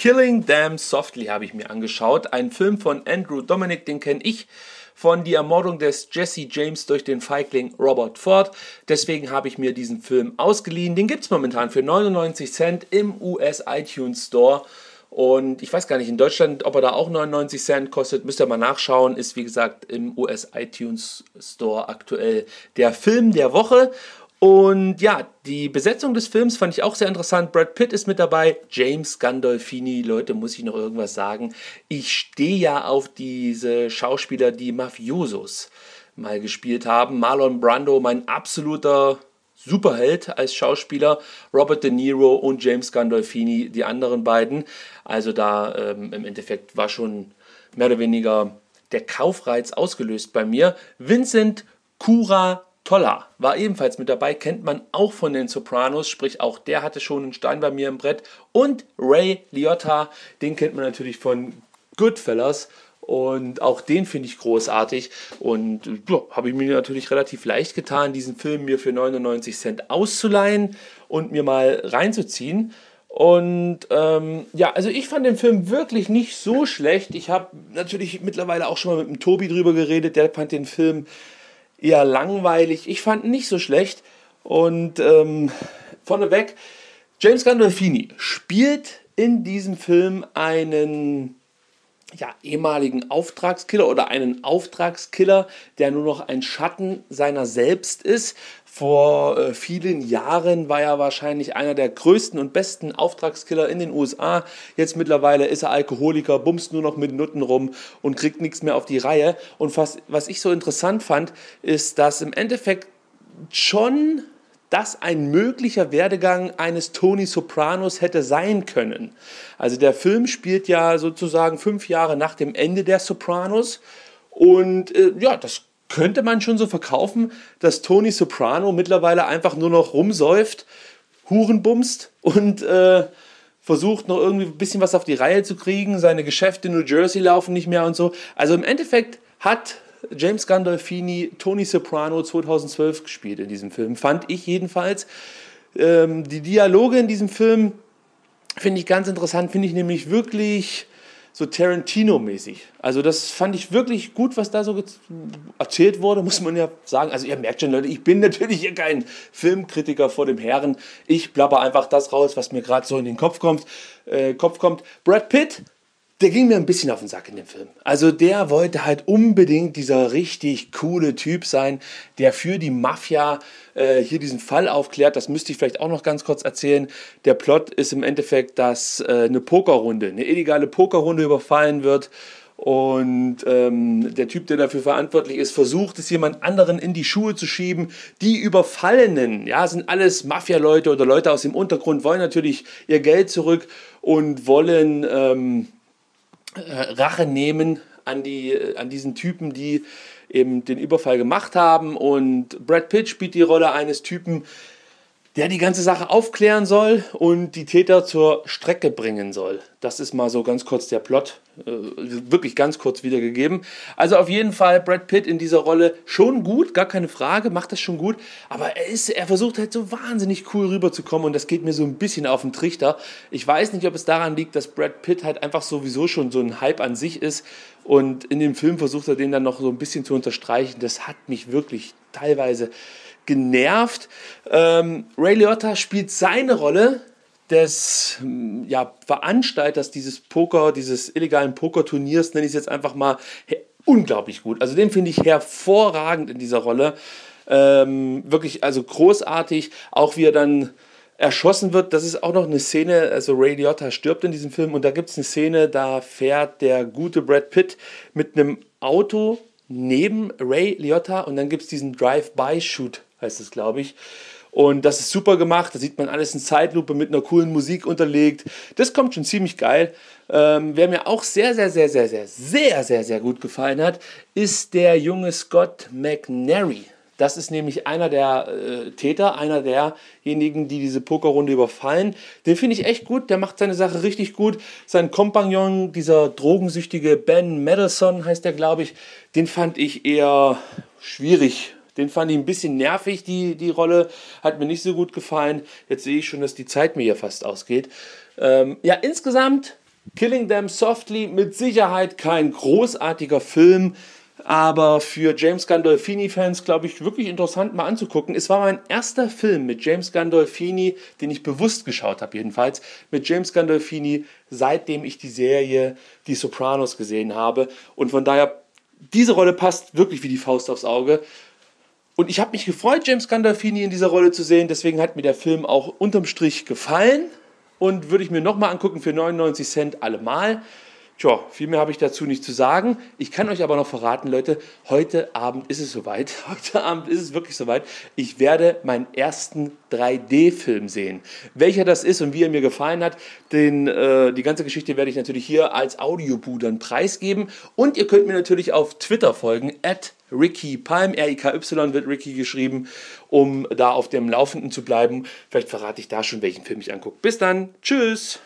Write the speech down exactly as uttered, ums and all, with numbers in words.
Killing Them Softly habe ich mir angeschaut. Ein Film von Andrew Dominik, den kenne ich von Die Ermordung des Jesse James durch den Feigling Robert Ford. Deswegen habe ich mir diesen Film ausgeliehen. Den gibt es momentan für neunundneunzig Cent im U S iTunes Store. Und ich weiß gar nicht in Deutschland, ob er da auch neunundneunzig Cent kostet. Müsst ihr mal nachschauen. Ist wie gesagt im U S iTunes Store aktuell der Film der Woche. Und ja, die Besetzung des Films fand ich auch sehr interessant. Brad Pitt ist mit dabei, James Gandolfini. Leute, muss ich noch irgendwas sagen? Ich stehe ja auf diese Schauspieler, die Mafiosos mal gespielt haben. Marlon Brando, mein absoluter Superheld als Schauspieler. Robert De Niro und James Gandolfini, die anderen beiden. Also da ähm, im Endeffekt war schon mehr oder weniger der Kaufreiz ausgelöst bei mir. Vincent Cura Tolla war ebenfalls mit dabei, kennt man auch von den Sopranos, sprich auch der hatte schon einen Stein bei mir im Brett. Und Ray Liotta, den kennt man natürlich von Goodfellas und auch den finde ich großartig. Und ja, habe ich mir natürlich relativ leicht getan, diesen Film mir für neunundneunzig Cent auszuleihen und mir mal reinzuziehen. Und ähm, ja, also ich fand den Film wirklich nicht so schlecht. Ich habe natürlich mittlerweile auch schon mal mit dem Tobi drüber geredet, der fand den Film eher langweilig. Ich fand ihn nicht so schlecht. Und ähm, vorneweg, James Gandolfini spielt in diesem Film einen ja, ehemaligen Auftragskiller oder einen Auftragskiller, der nur noch ein Schatten seiner selbst ist. Vor äh, vielen Jahren war er wahrscheinlich einer der größten und besten Auftragskiller in den U S A. Jetzt mittlerweile ist er Alkoholiker, bumst nur noch mit Nutten rum und kriegt nichts mehr auf die Reihe. Und was, was ich so interessant fand, ist, dass im Endeffekt schon das ein möglicher Werdegang eines Tony Sopranos hätte sein können. Also der Film spielt ja sozusagen fünf Jahre nach dem Ende der Sopranos. Und äh, ja, das könnte man schon so verkaufen, dass Tony Soprano mittlerweile einfach nur noch rumsäuft, Huren bumst und äh, versucht noch irgendwie ein bisschen was auf die Reihe zu kriegen. Seine Geschäfte in New Jersey laufen nicht mehr und so. Also im Endeffekt hat James Gandolfini Tony Soprano zweitausendzwölf gespielt in diesem Film, fand ich jedenfalls. Ähm, die Dialoge in diesem Film finde ich ganz interessant, finde ich nämlich wirklich so Tarantino-mäßig. Also das fand ich wirklich gut, was da so erzählt wurde, muss man ja sagen. Also ihr merkt schon, Leute, ich bin natürlich hier kein Filmkritiker vor dem Herren. Ich plapper einfach das raus, was mir gerade so in den Kopf kommt. Äh, Kopf kommt. Brad Pitt, der ging mir ein bisschen auf den Sack in dem Film. Also der wollte halt unbedingt dieser richtig coole Typ sein, der für die Mafia äh, hier diesen Fall aufklärt. Das müsste ich vielleicht auch noch ganz kurz erzählen. Der Plot ist im Endeffekt, dass äh, eine Pokerrunde, eine illegale Pokerrunde überfallen wird. Und ähm, der Typ, der dafür verantwortlich ist, versucht es jemand anderen in die Schuhe zu schieben. Die Überfallenen, ja, sind alles Mafia-Leute oder Leute aus dem Untergrund, wollen natürlich ihr Geld zurück und wollen Ähm, Rache nehmen an, die, an diesen Typen, die eben den Überfall gemacht haben. Und Brad Pitt spielt die Rolle eines Typen, der die ganze Sache aufklären soll und die Täter zur Strecke bringen soll. Das ist mal so ganz kurz der Plot, äh, wirklich ganz kurz wiedergegeben. Also auf jeden Fall Brad Pitt in dieser Rolle schon gut, gar keine Frage, macht das schon gut, aber er, ist, er versucht halt so wahnsinnig cool rüberzukommen und das geht mir so ein bisschen auf den Trichter. Ich weiß nicht, ob es daran liegt, dass Brad Pitt halt einfach sowieso schon so ein Hype an sich ist und in dem Film versucht er den dann noch so ein bisschen zu unterstreichen. Das hat mich wirklich teilweise genervt. Ähm, Ray Liotta spielt seine Rolle des ja, Veranstalters dieses Poker, dieses illegalen Pokerturniers, nenne ich es jetzt einfach mal, he- unglaublich gut. Also den finde ich hervorragend in dieser Rolle. Ähm, wirklich, also großartig. Auch wie er dann erschossen wird, das ist auch noch eine Szene, also Ray Liotta stirbt in diesem Film und da gibt es eine Szene, da fährt der gute Brad Pitt mit einem Auto neben Ray Liotta und dann gibt es diesen Drive-by-Shoot, heißt es, glaube ich. Und das ist super gemacht, da sieht man alles in Zeitlupe mit einer coolen Musik unterlegt. Das kommt schon ziemlich geil. Ähm, wer mir auch sehr, sehr, sehr, sehr, sehr, sehr, sehr, sehr gut gefallen hat, ist der junge Scott McNary. Das ist nämlich einer der äh, Täter, einer derjenigen, die diese Pokerrunde überfallen. Den finde ich echt gut, der macht seine Sache richtig gut. Sein Kompagnon, dieser drogensüchtige Ben Mendelsohn heißt der, glaube ich, den fand ich eher schwierig. Den fand ich ein bisschen nervig, die, die Rolle. Hat mir nicht so gut gefallen. Jetzt sehe ich schon, dass die Zeit mir hier fast ausgeht. Ähm, ja, insgesamt Killing Them Softly, mit Sicherheit kein großartiger Film, aber für James Gandolfini-Fans, glaube ich, wirklich interessant mal anzugucken. Es war mein erster Film mit James Gandolfini, den ich bewusst geschaut habe jedenfalls, mit James Gandolfini, seitdem ich die Serie Die Sopranos gesehen habe. Und von daher, diese Rolle passt wirklich wie die Faust aufs Auge. Und ich habe mich gefreut, James Gandolfini in dieser Rolle zu sehen, deswegen hat mir der Film auch unterm Strich gefallen. Und würde ich mir nochmal angucken für neunundneunzig Cent allemal. Tja, viel mehr habe ich dazu nicht zu sagen. Ich kann euch aber noch verraten, Leute, heute Abend ist es soweit. Heute Abend ist es wirklich soweit. Ich werde meinen ersten drei D-Film sehen. Welcher das ist und wie er mir gefallen hat, den, äh, die ganze Geschichte werde ich natürlich hier als Audiobu dann preisgeben. Und ihr könnt mir natürlich auf Twitter folgen, at Ricky Palm, R I K Y wird Ricky geschrieben, um da auf dem Laufenden zu bleiben. Vielleicht verrate ich da schon, welchen Film ich angucke. Bis dann, tschüss!